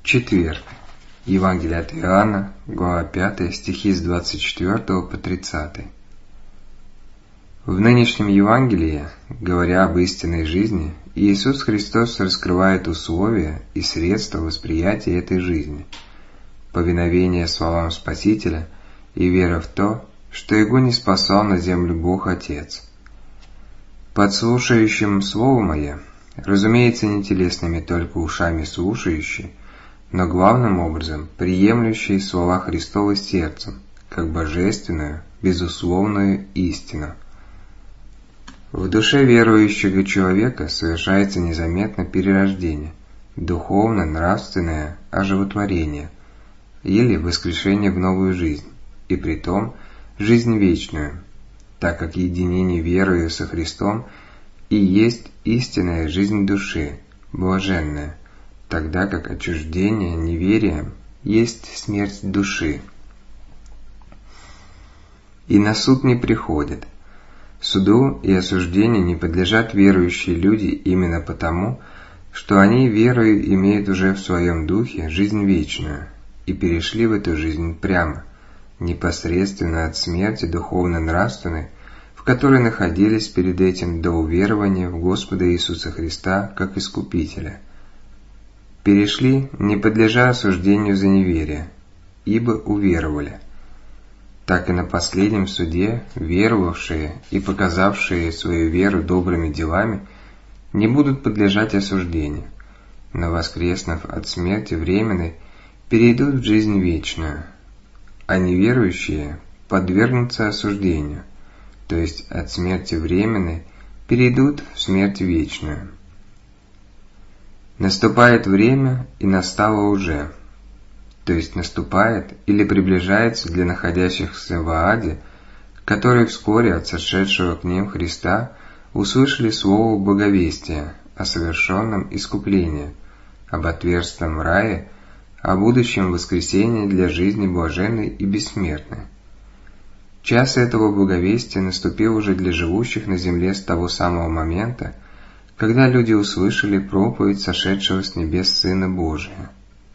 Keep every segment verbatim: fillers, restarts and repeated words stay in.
Четверг. Евангелие от Иоанна, глава пятая, стихи с двадцать четвёртого по тридцатый. В нынешнем Евангелии, говоря об истинной жизни, Иисус Христос раскрывает условия и средства восприятия этой жизни, повиновение словам Спасителя и вера в то, что Его ниспослал на землю Бог Отец. Подслушающим Слово Мое, разумеется, не телесными только ушами слушающий, но главным образом приемлющий слова Христовы сердцем, как божественную, безусловную истину. В душе верующего человека совершается незаметно перерождение, духовно-нравственное оживотворение или воскрешение в новую жизнь, и притом жизнь вечную, так как единение верою со Христом и есть истинная жизнь души, блаженная, тогда как отчуждение неверием есть смерть души. И на суд не приходит. Суду и осуждению не подлежат верующие люди именно потому, что они верою имеют уже в своем духе жизнь вечную и перешли в эту жизнь прямо, непосредственно от смерти духовно-нравственной, в которой находились перед этим до уверования в Господа Иисуса Христа как Искупителя. Перешли, не подлежа осуждению за неверие, ибо уверовали. Так и на последнем суде веровавшие и показавшие свою веру добрыми делами не будут подлежать осуждению, но, воскреснув от смерти временной, перейдут в жизнь вечную, а неверующие подвергнутся осуждению, то есть от смерти временной перейдут в смерть вечную. Наступает время, и настало уже, то есть наступает или приближается для находящихся в Ааде, которые вскоре от сошедшего к ним Христа услышали слово благовестия о совершенном искуплении, об отверстном рае, о будущем воскресении для жизни блаженной и бессмертной. Час этого благовестия наступил уже для живущих на земле с того самого момента, когда люди услышали проповедь сошедшего с небес Сына Божия.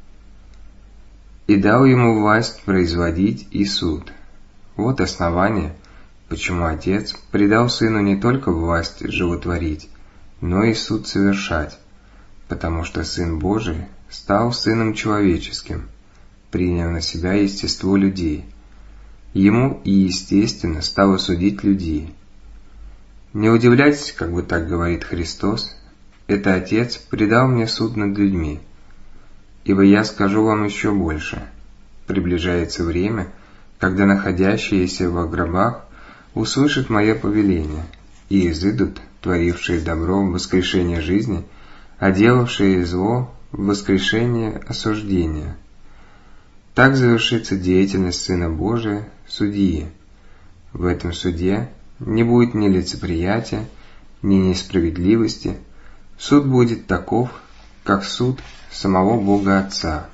И дал ему власть производить и суд. Вот основание, почему Отец придал Сыну не только власть животворить, но и суд совершать, потому что Сын Божий стал Сыном Человеческим, приняв на себя естество людей. Ему и естественно стало судить людей. Не удивляйтесь, как бы так говорит Христос, это Отец предал мне суд над людьми. Ибо я скажу вам еще больше. Приближается время, когда находящиеся во гробах услышат мое повеление, и изыдут, творившие добро в воскрешение жизни, а делавшие зло в воскрешение осуждения. Так завершится деятельность Сына Божия, судьи. В этом суде не будет ни лицеприятия, ни несправедливости. Суд будет таков, как суд самого Бога Отца.